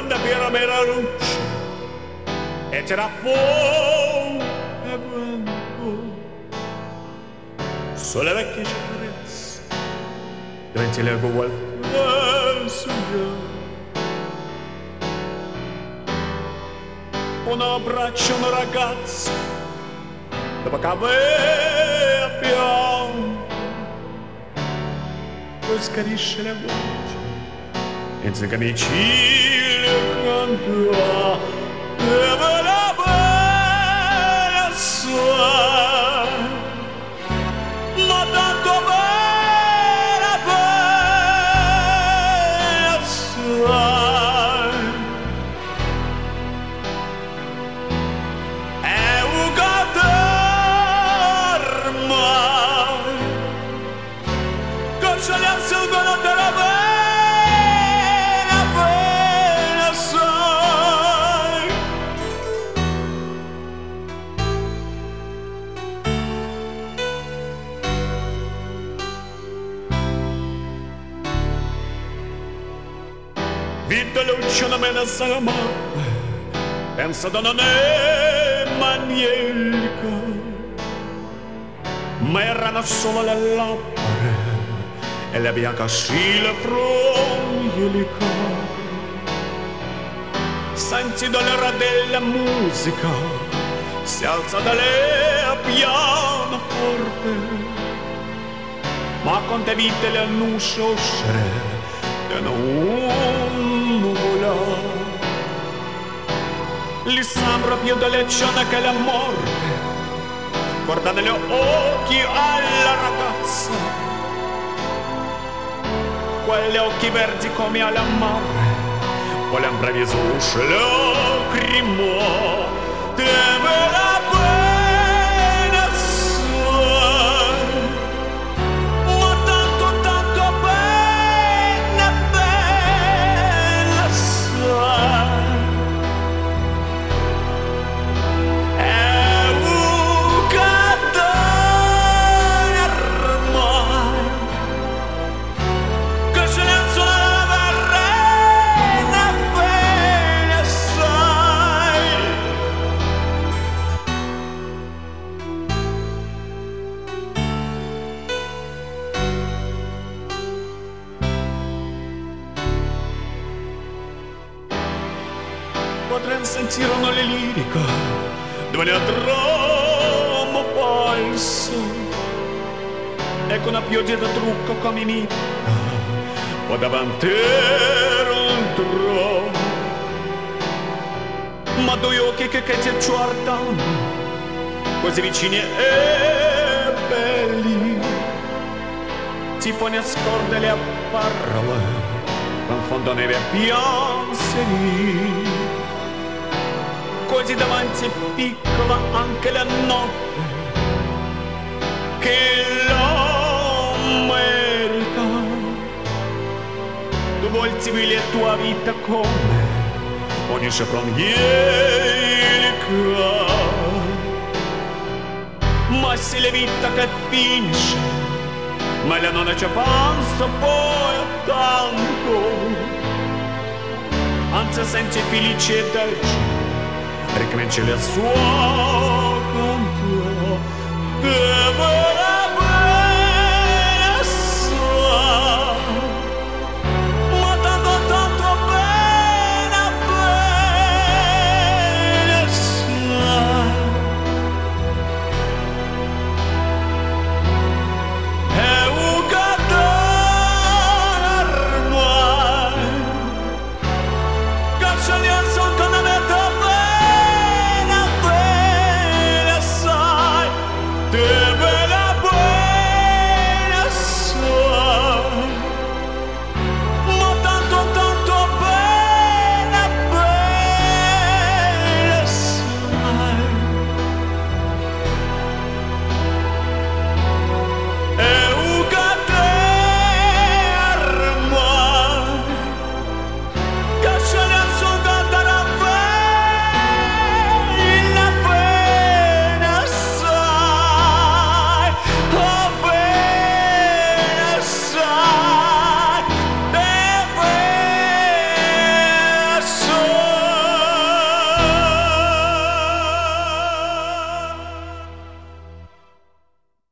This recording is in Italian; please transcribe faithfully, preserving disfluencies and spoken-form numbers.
quando Piero era luce e c'era fuoco e vento sulle vecchie cittadezze davanti alle qualcosa un abbraccio una ragazza dopo che aveva pianto poi scarisce la voce e se camicile canta e me la bella sua ma tanto bella bella sua è un caterma che se le assumono te la bella vita lucciona me ne sama pensa da non è manielica ma erano solo le labbra e la bianca scilla froglica senti dolore della musica si alza da lei a pianoforte ma con te vite le annunce uscire da non nuvola li sembra più dolce che la morte guarda negli occhi alla ragazza quegli occhi verdi come alla mare poi all'improvviso usce lacrimo deve la pena sua ma tanto tanto bene bella sua è un cadere ormai che se ne sono la verrena bene sai potrei sentire una lirica dove ne trovo falso e con una pioggia da trucco come mi o davanti un trono ma due occhi che, che ti guardano così vicini e belli ti fanno ascoltare le parole confondono i pensieri così davanti è piccola anche la notte che lo merita tu volti la tua vita come ogni secondo ma se la vita che finisce ma la non ci pensa poi tanto anzi senti felice e dolce ricomincia la sua canto